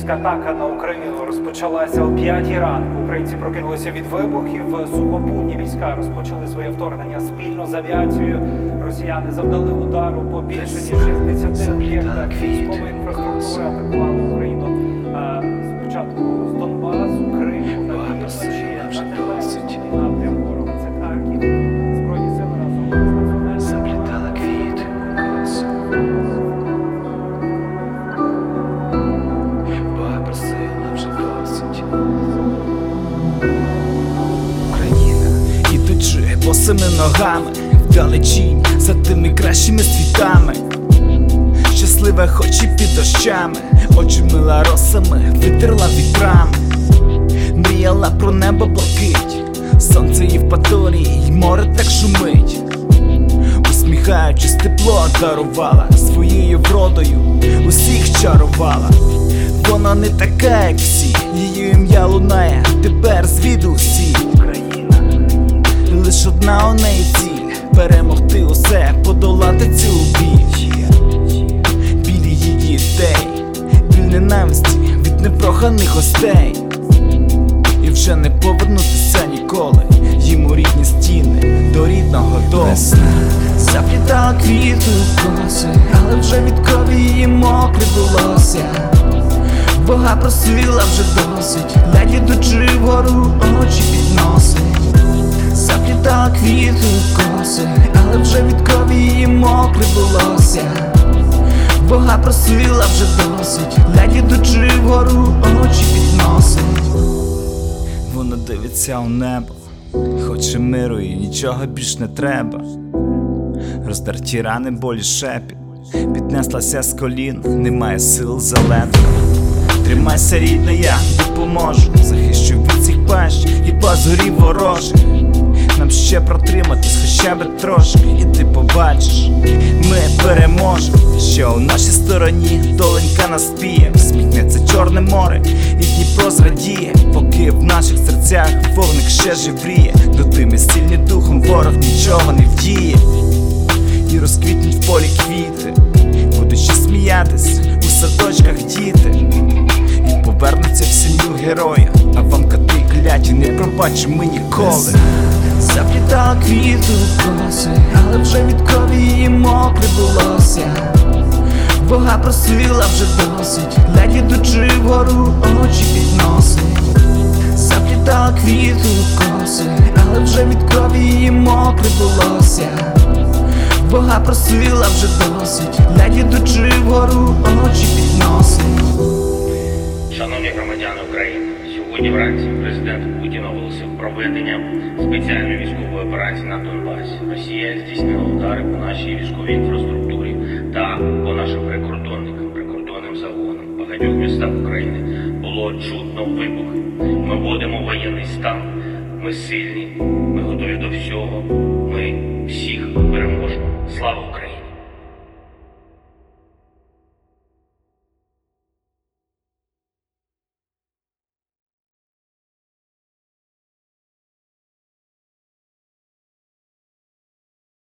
Російська атака на Україну розпочалася о 5-й ранку. Українці прокинулися від вибухів. Сухопутні війська розпочали своє вторгнення спільно з авіацією. Росіяни завдали удару по більше ніж 60 об'єктах військової інфраструктури, атакували Україну спочатку з Донбасу, Криму, на півночі, на напрямку ворога це Харків. Збройні сили разом з Заплітала квіти у косу. Бога просила вже досить. Україна, ідучи босими ногами вдалечінь за тими кращими світами. Щаслива хоч і під дощами, очі мила росами, витерла вітрами. Мріяла про небо блакить, сонце Євпаторії, й море так шумить. Усміхаючись, тепло дарувала, своєю вродою усіх чарувала. Вона не така, як всі, її ім'я лунає тепер звідусі. Україна, лиш одна у неї ціль, перемогти усе, подолати цю біль. Біль її дітей, біль ненависті від непроханих гостей. І вже не повернутися ніколи їм у рідні стіни, до рідного дому. Весна заплітала квіти у коси, але вже від крові її мокре волосся. Бога просила вже досить, ледь ідучи вгору очі підносить. Заплітала квіти у коси, але вже від крові її мокре волосся. Бога просила вже досить, ледь ідучи вгору очі підносить. Вона дивиться у небо, хоче миру і нічого більш не треба. Роздерті рани, болі, шепіт, піднеслася з колін, немає сил заледве. Тримайся, рідна, я допоможу, захищу від цих пащ і позорів ворожих. Нам ще протриматись хоча б трошки, і ти побачиш, ми переможемо. Що у нашій стороні доленька наспіє, всміхнеться Чорне море і Дніпро зрадіє. Поки в наших серцях вогник ще живріє, доти ми сильні духом, ворог нічого не вдіє. І розквітнуть в полі квіти, будуть ще сміятись у садочках діти. І повернуться в сім'ю героя, а вам коти кляті не пробачимо ми ніколи. Заплітала квіти у коси, але вже від крові її мокре волосся. Бога просила вже досить, ледь ідучи вгору очі підносить. Заплітала квіти у коси, але вже від крові її мокре волосся. Бога просила вже досить, ледь ідучи вгору очі підносить. Шановні громадяни України, сьогодні вранці президент Путін оголосив проведення спеціальної військової операції на Донбасі. Росія здійснила удари по нашій військовій інфраструктурі та по нашим прикордонним загонам. В багатьох містах України було чутно вибухи. Ми вводимо воєнний стан, ми сильні, ми готові до всього, ми всіх переможемо. Слава